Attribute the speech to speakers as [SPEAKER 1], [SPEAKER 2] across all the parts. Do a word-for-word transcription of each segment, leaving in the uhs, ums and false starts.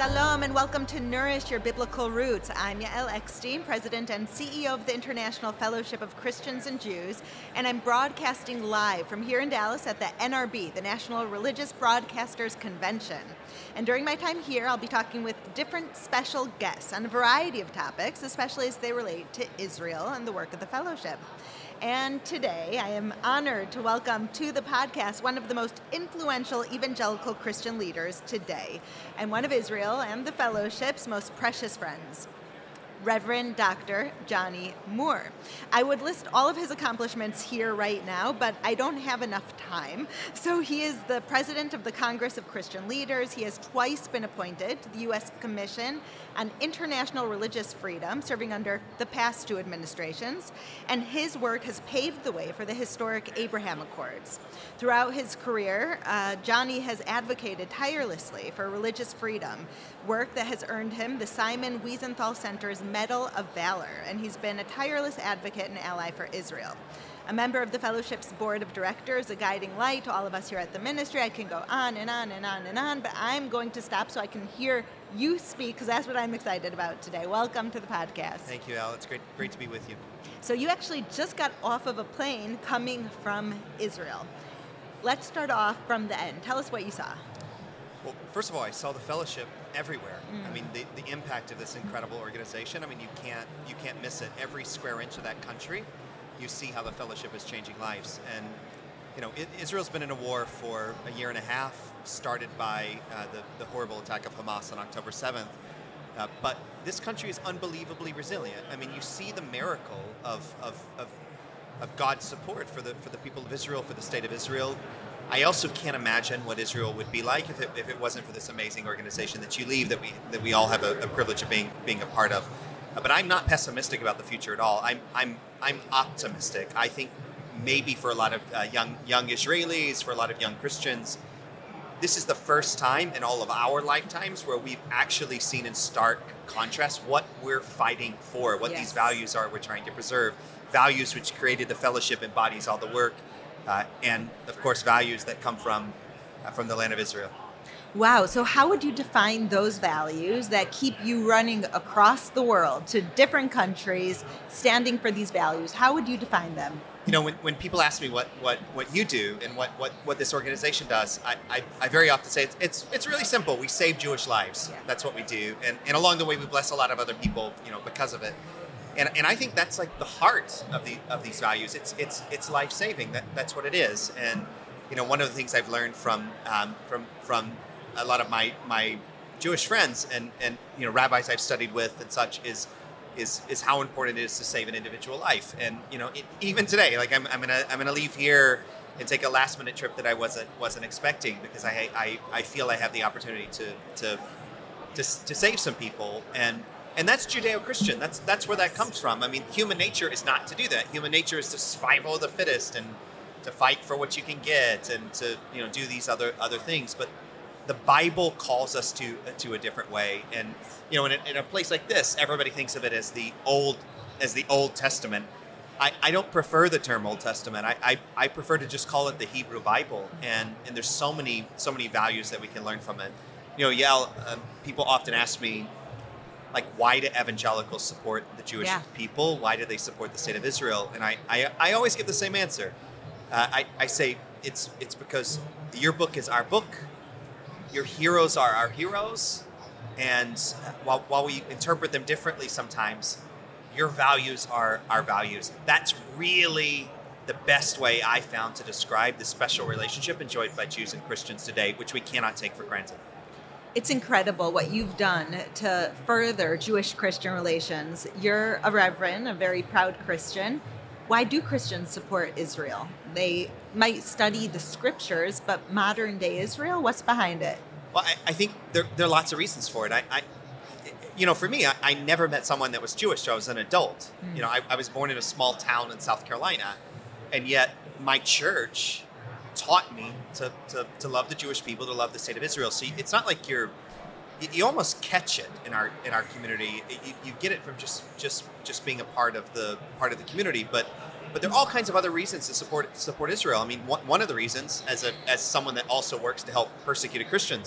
[SPEAKER 1] Shalom and welcome to Nourish Your Biblical Roots. I'm Yael Eckstein, President and C E O of the International Fellowship of Christians and Jews, and I'm broadcasting live from here in Dallas at the N R B, the National Religious Broadcasters Convention. And during my time here, I'll be talking with different special guests on a variety of topics, especially as they relate to Israel and the work of the fellowship. And today, I am honored to welcome to the podcast one of the most influential evangelical Christian leaders today, and one of Israel and the fellowship's most precious friends, Reverend Doctor Johnny Moore. I would list all of his accomplishments here right now, but I don't have enough time. So he is the president of the Congress of Christian Leaders. He has twice been appointed to the U S Commission on International Religious Freedom, serving under the past two administrations. And his work has paved the way for the historic Abraham Accords. Throughout his career, uh, Johnny has advocated tirelessly for religious freedom, work that has earned him the Simon Wiesenthal Center's Medal of Valor, and he's been a tireless advocate and ally for Israel. A member of the Fellowship's Board of Directors, a guiding light to all of us here at the ministry. I can go on and on and on and on, but I'm going to stop so I can hear you speak, because that's what I'm excited about today. Welcome to the podcast.
[SPEAKER 2] Thank you, Al. It's great, great to be with you.
[SPEAKER 1] So you actually just got off of a plane coming from Israel. Let's start off from the end. Tell us what you saw.
[SPEAKER 2] Well, first of all, I saw the fellowship everywhere.
[SPEAKER 1] Mm.
[SPEAKER 2] I mean, the, the impact of this incredible organization. I mean, you can't you can't miss it. Every square inch of that country, you see how the fellowship is changing lives. And you know, it, Israel's been in a war for a year and a half, started by uh, the the horrible attack of Hamas on October seventh. Uh, but this country is unbelievably resilient. I mean, you see the miracle of of of, of God's support for the for the people of Israel, for the state of Israel. I also can't imagine what Israel would be like if it, if it wasn't for this amazing organization that you leave, that we that we all have a, a privilege of being being a part of. Uh, but I'm not pessimistic about the future at all. I'm I'm I'm optimistic. I think maybe for a lot of uh, young young Israelis, for a lot of young Christians, this is the first time in all of our lifetimes where we've actually seen in stark contrast what we're fighting for, what
[SPEAKER 1] Yes.
[SPEAKER 2] these values are we're trying to preserve. Values which created the fellowship, embodies all the work. Uh, and of course, values that come from uh, from the land of Israel.
[SPEAKER 1] Wow. So how would you define those values that keep you running across the world to different countries, standing for these values? How would you define them?
[SPEAKER 2] You know, when, when people ask me what, what, what you do and what, what, what this organization does, I, I, I very often say it's, it's it's really simple. We save Jewish lives.
[SPEAKER 1] Yeah.
[SPEAKER 2] That's what we do. And, and along the way, we bless a lot of other people, you know, because of it. And and I think that's like the heart of the of these values. It's it's it's life saving. That that's what it is. And you know, one of the things I've learned from um, from from a lot of my my Jewish friends and and you know rabbis I've studied with and such is is is how important it is to save an individual life. And you know, it, even today, like I'm I'm gonna I'm gonna leave here and take a last minute trip that I wasn't wasn't expecting because I I, I feel I have the opportunity to to to to save some people. And And that's Judeo-Christian. That's that's where that comes from. I mean, human nature is not to do that. Human nature is to survival of the fittest and to fight for what you can get and to you know do these other other things. But the Bible calls us to to a different way. And you know, in a, in a place like this, everybody thinks of it as the old as the Old Testament. I, I don't prefer the term Old Testament. I, I I prefer to just call it the Hebrew Bible. And and there's so many so many values that we can learn from it. You know, Yael, uh, people often ask me, like, why do evangelicals support the Jewish
[SPEAKER 1] Yeah.
[SPEAKER 2] people? Why do they support the state of Israel? And I, I, I always give the same answer. Uh, I, I say it's it's because your book is our book. Your heroes are our heroes. And while, while we interpret them differently sometimes, your values are our values. That's really the best way I found to describe the special relationship enjoyed by Jews and Christians today, which we cannot take for granted.
[SPEAKER 1] It's incredible what you've done to further Jewish-Christian relations. You're a reverend, a very proud Christian. Why do Christians support Israel? They might study the scriptures, but modern-day Israel, what's behind it?
[SPEAKER 2] Well, I, I think there, there are lots of reasons for it. I, I you know, for me, I, I never met someone that was Jewish till I was an adult. Mm. You know, I, I was born in a small town in South Carolina, and yet my church taught me to, to, to love the Jewish people, to love the state of Israel. So it's not like you're, you, you almost catch it in our in our community. You, you get it from just just just being a part of the part of the community. But but there are all kinds of other reasons to support support Israel. I mean, one, one of the reasons, as a as someone that also works to help persecuted Christians,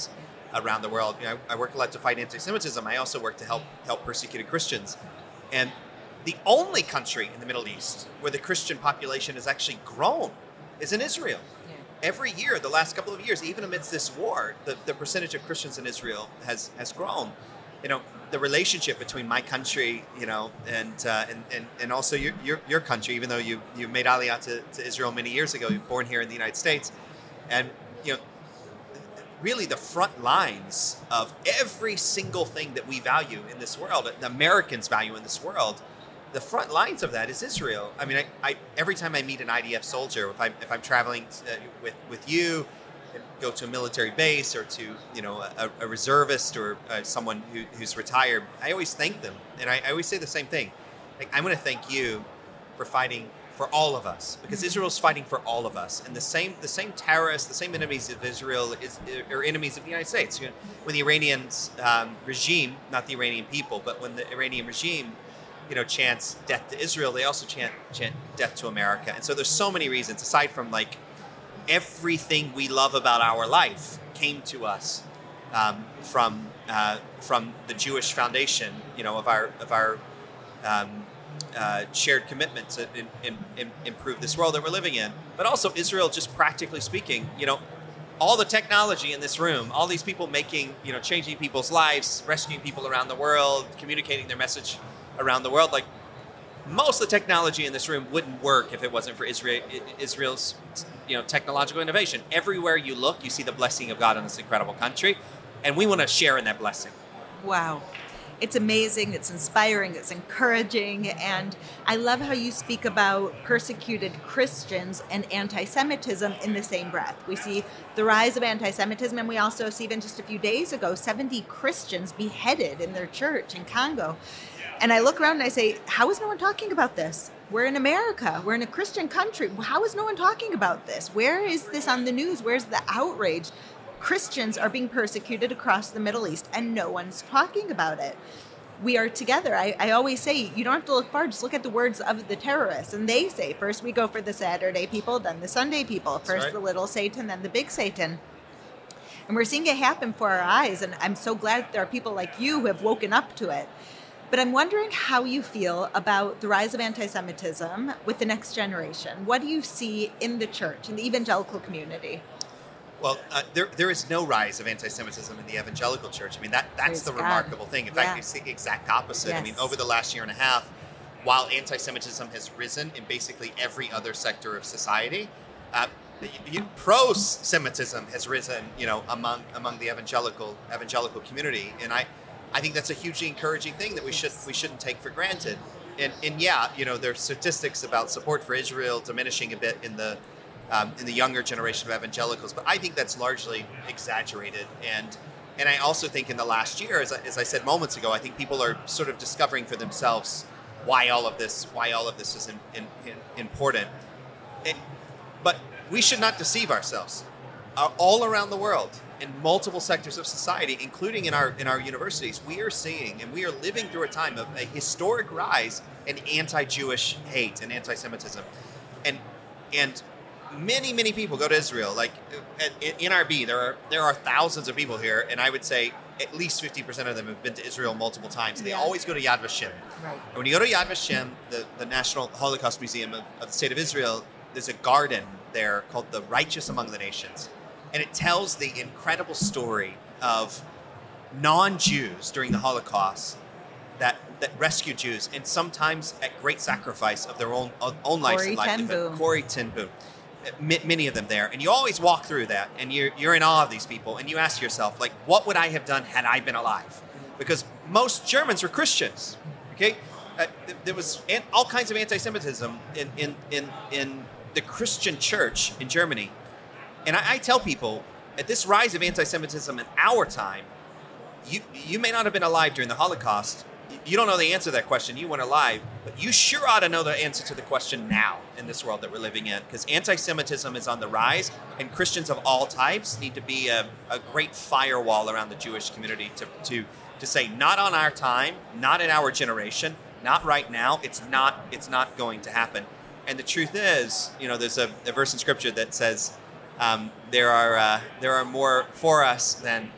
[SPEAKER 2] around the world. You know, I, I work a lot to fight anti-Semitism. I also work to help help persecuted Christians. And the only country in the Middle East where the Christian population has actually grown is in Israel. Yeah. Every year, the last couple of years, even amidst this war, the, the percentage of Christians in Israel has has grown. You know, the relationship between my country, you know, and uh, and, and and also your, your your country, even though you you made Aliyah to, to Israel many years ago, you're born here in the United States, and you know, really the front lines of every single thing that we value in this world, the Americans value in this world, the front lines of that is Israel. I mean, I, I every time I meet an I D F soldier, if I if I'm traveling uh, with with you, and go to a military base or to you know a, a reservist or uh, someone who, who's retired, I always thank them, and I, I always say the same thing. Like, I'm going to thank you for fighting for all of us, because mm-hmm. Israel's fighting for all of us, and the same the same terrorists, the same enemies of Israel is are enemies of the United States. You know, when the Iranian um, regime, not the Iranian people, but when the Iranian regime, you know, chants death to Israel, they also chant chant death to America. And so there's so many reasons, aside from like everything we love about our life came to us um, from uh, from the Jewish foundation, you know, of our of our um, uh, shared commitment to in, in, in improve this world that we're living in. But also Israel, just practically speaking, you know, all the technology in this room, all these people making, you know, changing people's lives, rescuing people around the world, communicating their message around the world. Like, most of the technology in this room wouldn't work if it wasn't for Israel, Israel's, you know, technological innovation. Everywhere you look, you see the blessing of God in this incredible country, and we want to share in that blessing.
[SPEAKER 1] Wow. It's amazing, it's inspiring, it's encouraging, and I love how you speak about persecuted Christians and anti-Semitism in the same breath. We see the rise of anti-Semitism, and we also see, even just a few days ago, seventy Christians beheaded in their church in Congo. And I look around and I say, how is no one talking about this? We're in America. We're in a Christian country. How is no one talking about this? Where is this on the news? Where's the outrage? Christians are being persecuted across the Middle East, and no one's talking about it. We are together. I, I always say, you don't have to look far. Just look at the words of the terrorists. And they say, first we go for the Saturday people, then the Sunday people. First right. the little Satan, then the big Satan. And we're seeing it happen for our eyes. And I'm so glad that there are people like you who have woken up to it. But I'm wondering how you feel about the rise of anti-Semitism with the next generation. What do you see in the church, in the evangelical community?
[SPEAKER 2] Well, uh, there there is no rise of anti-Semitism in the evangelical church. I mean, that that's Praise the God. remarkable thing. In yeah. fact, it's the exact opposite. Yes. I mean, over the last year and a half, while anti-Semitism has risen in basically every other sector of society, uh, pro-Semitism has risen, you know, among among the evangelical evangelical community, and I. I think that's a hugely encouraging thing that we should we shouldn't take for granted. And and yeah, you know, there's statistics about support for Israel diminishing a bit in the um, in the younger generation of evangelicals, but I think that's largely exaggerated. And and I also think in the last year, as I, as I said moments ago, I think people are sort of discovering for themselves why all of this why all of this is in, in, in important. It, but we should not deceive ourselves. Uh, all around the world, in multiple sectors of society, including in our in our universities, we are seeing and we are living through a time of a historic rise in anti-Jewish hate and anti-Semitism, and and many many people go to Israel. Like at, at N R B, there are there are thousands of people here, and I would say at least fifty percent of them have been to Israel multiple times. They yeah. always go to Yad Vashem. Right. And when you go to Yad Vashem, the, the National Holocaust Museum of, of the State of Israel, there's a garden there called the Righteous Among the Nations. And it tells the incredible story of non-Jews during the Holocaust that, that rescued Jews, and sometimes at great sacrifice of their own own lives and livelihood. Corrie ten Boom. Many of them there. And you always walk through that, and you're, you're in awe of these people, and you ask yourself, like, what would I have done had I been alive? Because most Germans were Christians, okay? Uh, there was all kinds of anti-Semitism in, in, in, in the Christian church in Germany. And I, I tell people, at this rise of anti-Semitism in our time, you you may not have been alive during the Holocaust. You don't know the answer to that question. You weren't alive. But you sure ought to know the answer to the question now in this world that we're living in. Because anti-Semitism is on the rise, and Christians of all types need to be a, a great firewall around the Jewish community to, to, to say, not on our time, not in our generation, not right now. It's not, it's not going to happen. And the truth is, you know, there's a, a verse in Scripture that says, Um, there are uh, there are more for us than than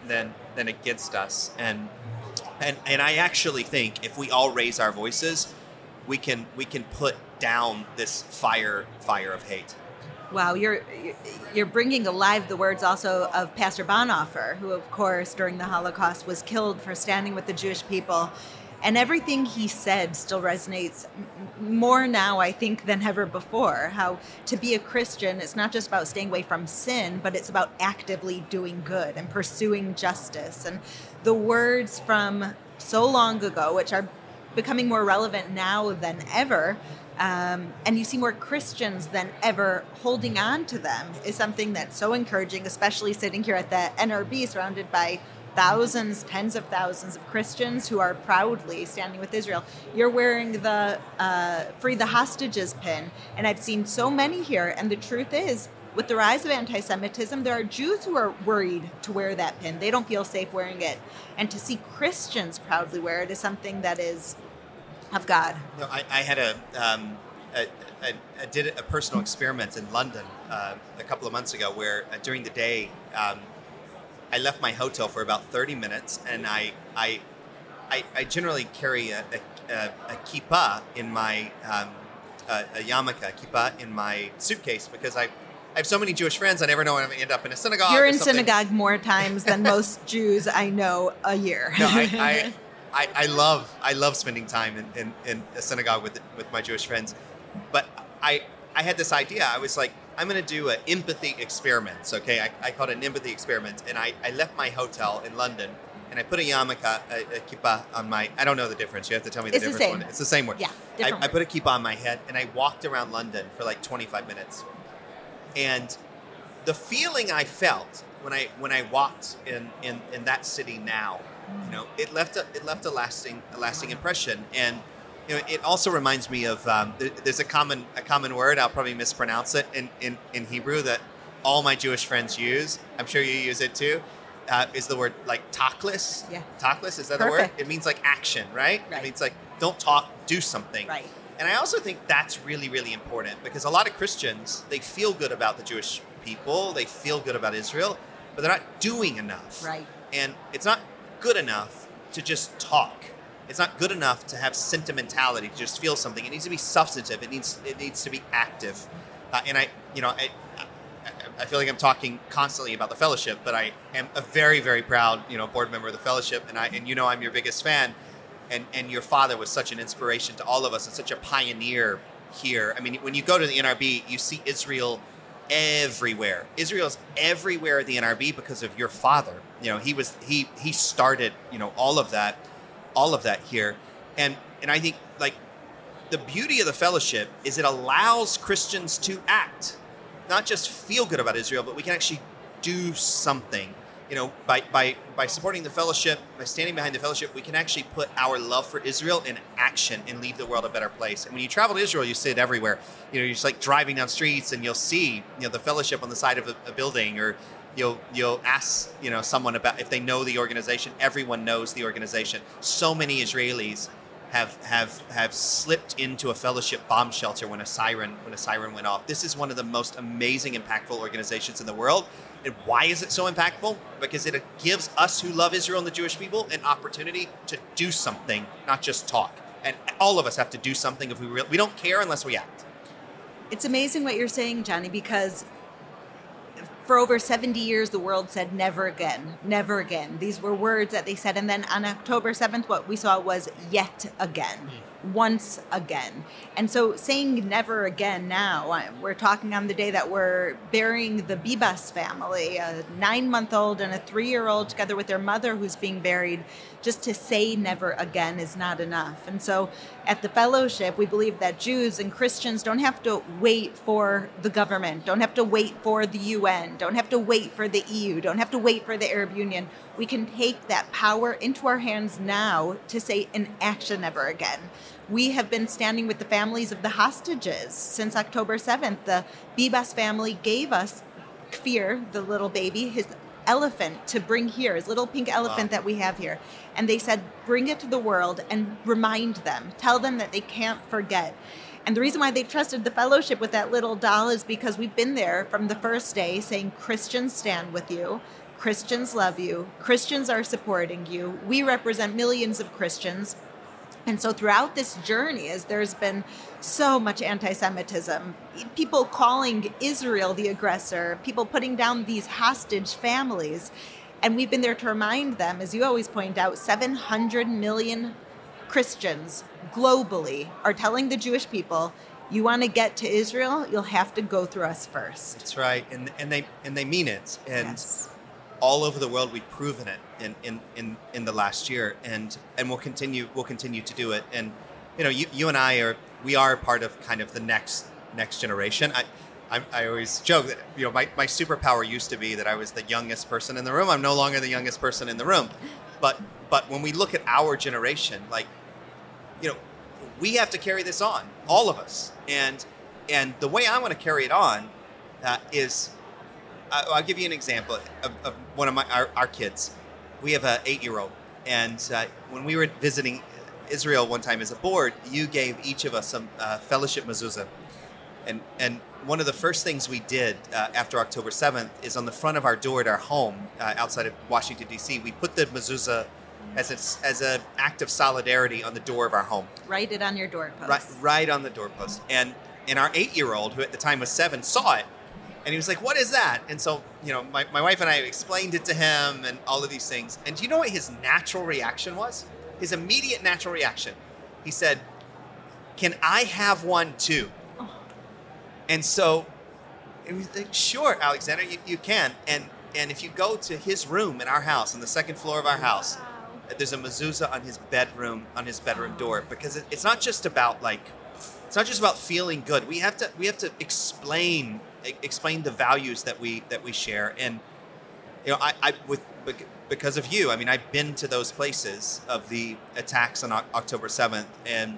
[SPEAKER 2] than against us. And and and I actually think if we all raise our voices, we can we can put down this fire fire of hate.
[SPEAKER 1] Wow, you're you're bringing alive the words also of Pastor Bonhoeffer, who, of course, during the Holocaust was killed for standing with the Jewish people. And everything he said still resonates more now, I think, than ever before. How to be a Christian, it's not just about staying away from sin, but it's about actively doing good and pursuing justice. And the words from so long ago, which are becoming more relevant now than ever, um, and you see more Christians than ever holding on to them, is something that's so encouraging, especially sitting here at the N R B surrounded by thousands, tens of thousands of Christians who are proudly standing with Israel. You're wearing the uh, Free the Hostages pin, and I've seen so many here, and the truth is, with the rise of anti-Semitism, there are Jews who are worried to wear that pin. They don't feel safe wearing it. And to see Christians proudly wear it is something that is of God.
[SPEAKER 2] No, I, I had a, um, a, a, I did a personal experiment in London uh, a couple of months ago where uh, during the day, um, I left my hotel for about thirty minutes, and I I, I, I generally carry a, a, a kippah in my, um, a, a yarmulke, a kippah in my suitcase because I, I have so many Jewish friends, I never know when I'm going to end up in a synagogue.
[SPEAKER 1] You're
[SPEAKER 2] or
[SPEAKER 1] in
[SPEAKER 2] something.
[SPEAKER 1] synagogue more times than most Jews I know a year.
[SPEAKER 2] No, I, I, I, I love I love spending time in, in, in a synagogue with with my Jewish friends, but I I had this idea. I was like, I'm going to do an empathy experiment, okay? I, I called it an empathy experiment, and I, I left my hotel in London, and I put a yarmulke, a, a kippah on my, I don't know the difference. You have to tell me the
[SPEAKER 1] It's the
[SPEAKER 2] difference.
[SPEAKER 1] same.
[SPEAKER 2] One. It's the same word.
[SPEAKER 1] Yeah,
[SPEAKER 2] I,
[SPEAKER 1] different
[SPEAKER 2] I
[SPEAKER 1] word.
[SPEAKER 2] put a kippah on my head, and I walked around London for like twenty-five minutes. And the feeling I felt when I when I walked in, in, in that city now, you know, it left a it left a lasting a lasting impression. And you know, it also reminds me of um, there, there's a common a common word, I'll probably mispronounce it in, in, in Hebrew, that all my Jewish friends use. I'm sure you use it too. Uh, is the word like tachlis?
[SPEAKER 1] Yeah.
[SPEAKER 2] Tachlis, is that
[SPEAKER 1] Perfect.
[SPEAKER 2] the word? It means like action, right?
[SPEAKER 1] Right.
[SPEAKER 2] It means like don't talk, do something.
[SPEAKER 1] Right.
[SPEAKER 2] And I also think that's really, really important because a lot of Christians, they feel good about the Jewish people, they feel good about Israel, but they're not doing enough.
[SPEAKER 1] Right.
[SPEAKER 2] And it's not good enough to just talk. It's not good enough to have sentimentality, to just feel something. It needs to be substantive. It needs it needs to be active. Uh, and I, you know, I, I feel like I'm talking constantly about the fellowship, but I am a very, very proud, you know, board member of the fellowship, and I, and you know, I'm your biggest fan. And and your father was such an inspiration to all of us and such a pioneer here. I mean, when you go to the N R B, you see Israel everywhere. Israel's everywhere at the N R B because of your father. You know, he was he he started, you know, all of that, all of that here. And and I think like the beauty of the fellowship is it allows Christians to act, not just feel good about Israel, but we can actually do something. You know, by, by, by supporting the fellowship, by standing behind the fellowship, we can actually put our love for Israel in action and leave the world a better place. And when you travel to Israel, you see it everywhere. You know, you're just like driving down streets and you'll see, you know, the fellowship on the side of a, a building, or you'll you'll ask, you know, someone about if they know the organization. Everyone knows the organization. So many Israelis have have have slipped into a fellowship bomb shelter when a siren when a siren went off. This is one of the most amazing, impactful organizations in the world. And why is it so impactful? Because it gives us who love Israel and the Jewish people an opportunity to do something, not just talk. And all of us have to do something if we re- we don't care unless we act.
[SPEAKER 1] It's amazing what you're saying, Johnny, because for over seventy years, the world said never again, never again. These were words that they said. And then on October seventh, what we saw was yet again, mm. once again. And so saying never again now, we're talking on the day that we're burying the Bibas family, a nine-month-old and a three-year-old together with their mother who's being buried. Just to say never again is not enough. And so at the fellowship, we believe that Jews and Christians don't have to wait for the government, don't have to wait for the U N, don't have to wait for the E U, don't have to wait for the Arab Union. We can take that power into our hands now to say in action never again. We have been standing with the families of the hostages since October seventh. The Bibas family gave us Kfir, the little baby, his elephant to bring here, his little pink elephant wow. that we have here. And they said, bring it to the world and remind them, tell them that they can't forget. And the reason why they trusted the fellowship with that little doll is because we've been there from the first day saying, Christians stand with you. Christians love you. Christians are supporting you. We represent millions of Christians. And so throughout this journey, as there's been so much anti-Semitism, people calling Israel the aggressor, people putting down these hostage families, and we've been there to remind them, as you always point out, seven hundred million Christians globally are telling the Jewish people, you want to get to Israel, you'll have to go through us first.
[SPEAKER 2] That's right, and and they and they mean it, and
[SPEAKER 1] Yes.
[SPEAKER 2] all over the world we've proven it in, in, in, in the last year, and and we'll continue we'll continue to do it. And you know, you, you and I are we are part of kind of the next next generation. I I, I always joke that you know my, my superpower used to be that I was the youngest person in the room. I'm no longer the youngest person in the room, but but when we look at our generation, like you know, we have to carry this on, all of us, and and the way I want to carry it on uh, is. I'll give you an example of, of one of my our, our kids. We have an eight-year-old, and uh, when we were visiting Israel one time as a board, you gave each of us some uh, fellowship mezuzah, and and one of the first things we did uh, after October seventh is on the front of our door at our home uh, outside of Washington D C. We put the mezuzah as a, as an act of solidarity on the door of our home.
[SPEAKER 1] Write it on your doorpost.
[SPEAKER 2] Right, right on the doorpost, and and our eight-year-old, who at the time was seven, saw it. And he was like, what is that? And so, you know, my, my wife and I explained it to him and all of these things. And do you know what his natural reaction was? His immediate natural reaction. He said, can I have one too? Oh. And so, it was like, sure, Alexander, you, you can. And and if you go to his room in our house, on the second floor of our house, wow. There's a mezuzah on his bedroom, on his bedroom door. Because it, it's not just about like, it's not just about feeling good. We have to we have to explain explain the values that we that we share. And you know, I, I with because of you, I mean, I've been to those places of the attacks on October seventh, and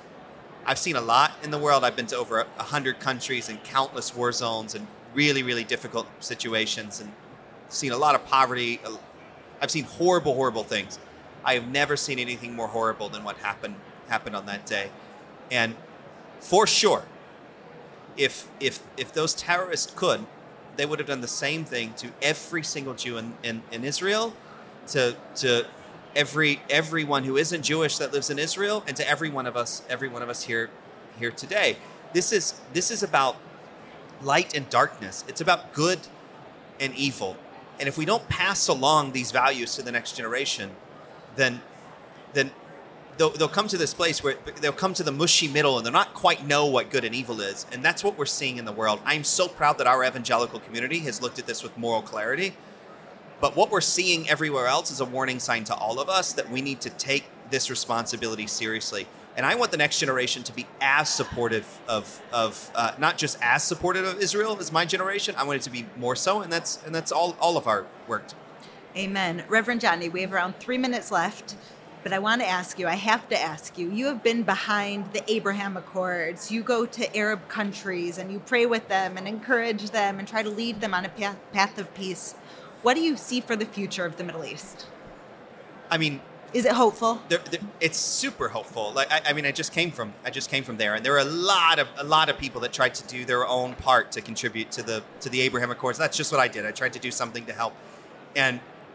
[SPEAKER 2] I've seen a lot in the world. I've been to over a hundred countries and countless war zones and really, really difficult situations, and seen a lot of poverty. I've seen horrible, horrible things. I have never seen anything more horrible than what happened happened on that day. And for sure, if if if those terrorists could, they would have done the same thing to every single Jew in, in, in Israel, to to every everyone who isn't Jewish that lives in Israel, and to every one of us, every one of us here here today. This is this is about light and darkness. It's about good and evil. And if we don't pass along these values to the next generation, then then they'll, they'll come to this place where they'll come to the mushy middle and they'll not quite know what good and evil is. And that's what we're seeing in the world. I'm so proud that our evangelical community has looked at this with moral clarity. But what we're seeing everywhere else is a warning sign to all of us that we need to take this responsibility seriously. And I want the next generation to be as supportive of, of uh, not just as supportive of Israel as my generation. I want it to be more so, and that's and that's all, all of our work.
[SPEAKER 1] Amen. Reverend Johnny, we have around three minutes left, but I want to ask you, I have to ask you, you have been behind the Abraham Accords. You go to Arab countries and you pray with them and encourage them and try to lead them on a path, path of peace. What do you see for the future of the Middle East?
[SPEAKER 2] I mean,
[SPEAKER 1] is it hopeful?
[SPEAKER 2] They're, they're, it's super hopeful. Like I, I mean, I just came from I just came from there, and there are a lot of a lot of people that tried to do their own part to contribute to the to the Abraham Accords. That's just what I did. I tried to do something to help, and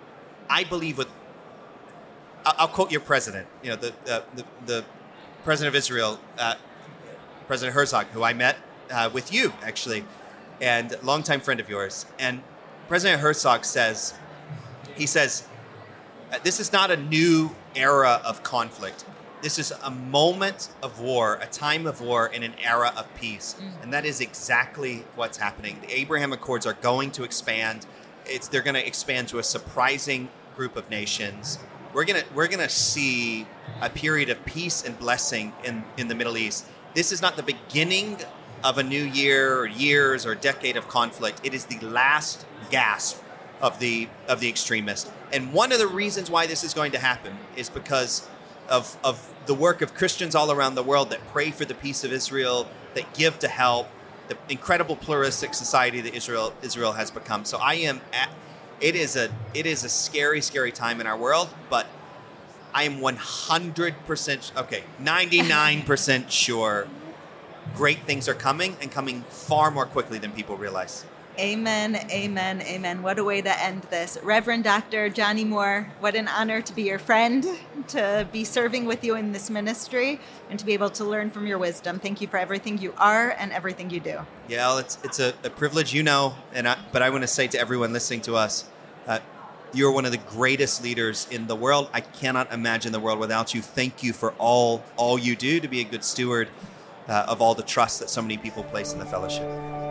[SPEAKER 2] I believe with. I'll, I'll quote your president. You know, the uh, the, the president of Israel, uh, President Herzog, who I met uh, with you actually, and longtime friend of yours. And President Herzog says, he says. Uh, this is not a new era of conflict. This is a moment of war, a time of war in an era of peace. Mm. And that is exactly what's happening. The Abraham Accords are going to expand. It's they're going to expand to a surprising group of nations. We're going to we're going to see a period of peace and blessing in, in the Middle East. This is not the beginning of a new year or years or decade of conflict. It is the last gasp of the of the extremists. And one of the reasons why this is going to happen is because of of the work of Christians all around the world that pray for the peace of Israel, that give to help, the incredible pluralistic society that Israel Israel has become. So I am at, it is a it is a scary, scary time in our world, but I am one hundred percent, okay, ninety-nine percent sure great things are coming and coming far more quickly than people realize.
[SPEAKER 1] Amen, amen, amen. What a way to end this. Reverend Doctor Johnny Moore, what an honor to be your friend, to be serving with you in this ministry, and to be able to learn from your wisdom. Thank you for everything you are and everything you do.
[SPEAKER 2] Yeah, well, it's it's a, a privilege, you know, and I, but I want to say to everyone listening to us, uh, you're one of the greatest leaders in the world. I cannot imagine the world without you. Thank you for all all you do to be a good steward uh, of all the trust that so many people place in the fellowship.